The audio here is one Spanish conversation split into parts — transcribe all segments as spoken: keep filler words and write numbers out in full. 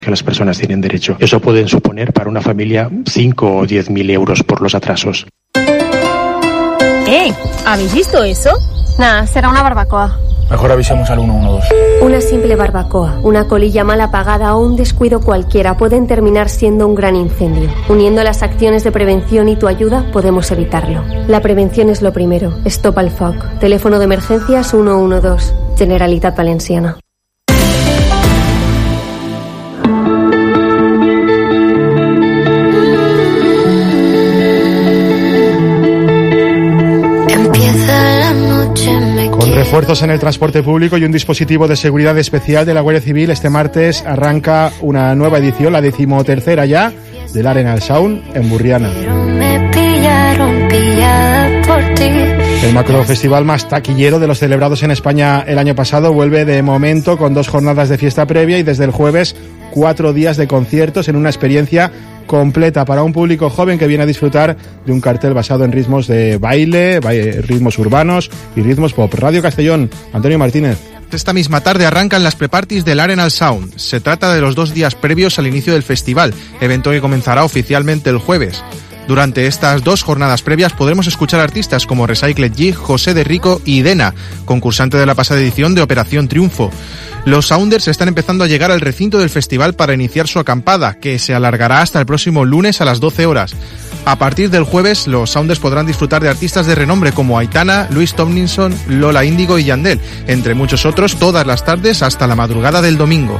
que las personas tienen derecho. Eso pueden suponer para una familia cinco o diez mil euros por los atrasos. ¿Eh? ¿Habéis visto eso? Nada, será una barbacoa. Mejor avisemos al uno uno dos. Una simple barbacoa, una colilla mal apagada o un descuido cualquiera pueden terminar siendo un gran incendio. Uniendo las acciones de prevención y tu ayuda podemos evitarlo. La prevención es lo primero. Stop al F O C. Teléfono de emergencias uno uno dos. Generalitat Valenciana. Con refuerzos en el transporte público y un dispositivo de seguridad especial de la Guardia Civil, este martes arranca una nueva edición, la decimotercera ya, del Arenal Sound en Burriana. El macrofestival más taquillero de los celebrados en España el año pasado vuelve de momento con dos jornadas de fiesta previa y desde el jueves cuatro días de conciertos en una experiencia completa para un público joven que viene a disfrutar de un cartel basado en ritmos de baile, baile ritmos urbanos y ritmos pop. Radio Castellón, Antonio Martínez. Esta misma tarde arrancan las preparties del Arenal Sound. Se trata de los dos días previos al inicio del festival, evento que comenzará oficialmente el jueves. Durante estas dos jornadas previas podremos escuchar artistas como Recycled G, José de Rico y Dena, concursante de la pasada edición de Operación Triunfo. Los Sounders están empezando a llegar al recinto del festival para iniciar su acampada, que se alargará hasta el próximo lunes a las doce horas. A partir del jueves, los Sounders podrán disfrutar de artistas de renombre como Aitana, Luis Tomlinson, Lola Índigo y Yandel, entre muchos otros, todas las tardes hasta la madrugada del domingo.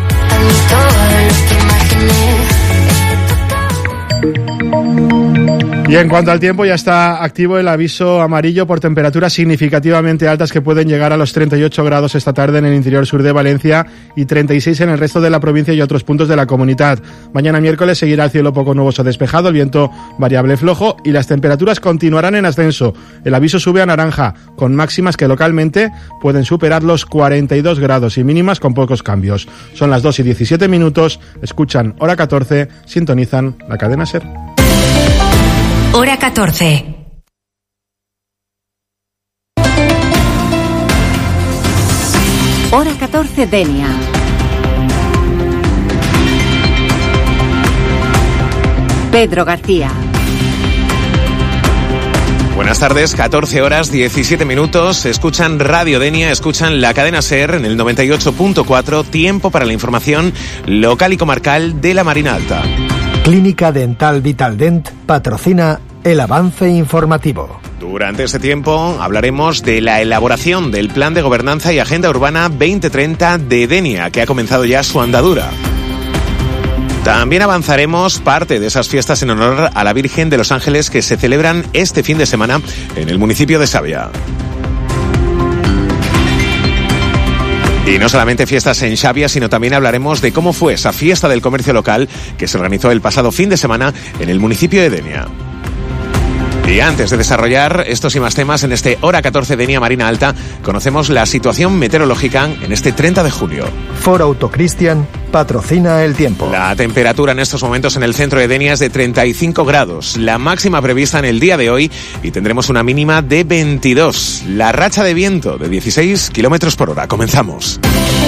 Y en cuanto al tiempo, ya está activo el aviso amarillo por temperaturas significativamente altas que pueden llegar a los treinta y ocho grados esta tarde en el interior sur de Valencia y treinta y seis en el resto de la provincia y otros puntos de la comunidad. Mañana miércoles seguirá el cielo poco nuboso despejado, el viento variable flojo y las temperaturas continuarán en ascenso. El aviso sube a naranja, con máximas que localmente pueden superar los cuarenta y dos grados y mínimas con pocos cambios. Son las dos y diecisiete minutos, escuchan Hora catorce, sintonizan la cadena SER. Hora catorce. Hora catorce, Denia. Pedro García. Buenas tardes, catorce horas, diecisiete minutos. Escuchan Radio Denia, escuchan la cadena SER en el noventa y ocho punto cuatro. Tiempo para la información local y comarcal de la Marina Alta. Clínica Dental Vitaldent patrocina el avance informativo. Durante este tiempo hablaremos de la elaboración del Plan de Gobernanza y Agenda Urbana veinte treinta de Denia, que ha comenzado ya su andadura. También avanzaremos parte de esas fiestas en honor a la Virgen de los Ángeles que se celebran este fin de semana en el municipio de Xàbia. Y no solamente fiestas en Xàbia, sino también hablaremos de cómo fue esa fiesta del comercio local que se organizó el pasado fin de semana en el municipio de Denia. Y antes de desarrollar estos y más temas en este Hora catorce Denia Marina Alta, conocemos la situación meteorológica en este treinta de julio. Ford Auto Christian patrocina el tiempo. La temperatura en estos momentos en el centro de Denia es de treinta y cinco grados, la máxima prevista en el día de hoy, y tendremos una mínima de veintidós. La racha de viento de dieciséis kilómetros por hora. Comenzamos.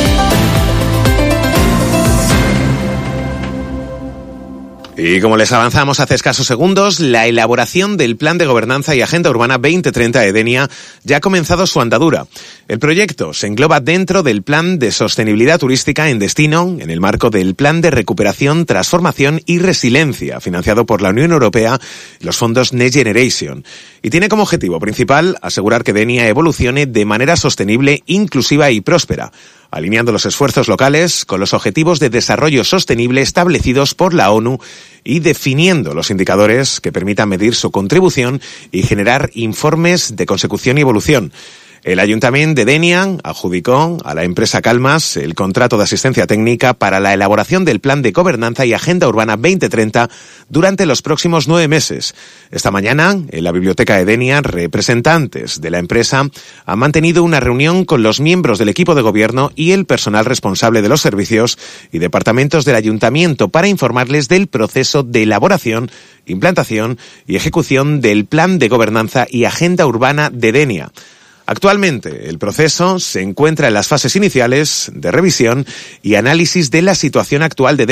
Y como les avanzamos hace escasos segundos, la elaboración del Plan de Gobernanza y Agenda Urbana veinte treinta de Denia ya ha comenzado su andadura. El proyecto se engloba dentro del Plan de Sostenibilidad Turística en Destino, en el marco del Plan de Recuperación, Transformación y Resiliencia, financiado por la Unión Europea y los fondos Next Generation. Y tiene como objetivo principal asegurar que Denia evolucione de manera sostenible, inclusiva y próspera, alineando los esfuerzos locales con los objetivos de desarrollo sostenible establecidos por la ONU y definiendo los indicadores que permitan medir su contribución y generar informes de consecución y evolución. El Ayuntamiento de Denia adjudicó a la empresa Calmas el contrato de asistencia técnica para la elaboración del Plan de Gobernanza y Agenda Urbana veinte treinta durante los próximos nueve meses. Esta mañana, en la Biblioteca de Denia, representantes de la empresa han mantenido una reunión con los miembros del equipo de gobierno y el personal responsable de los servicios y departamentos del Ayuntamiento para informarles del proceso de elaboración, implantación y ejecución del Plan de Gobernanza y Agenda Urbana de Denia. Actualmente, el proceso se encuentra en las fases iniciales de revisión y análisis de la situación actual de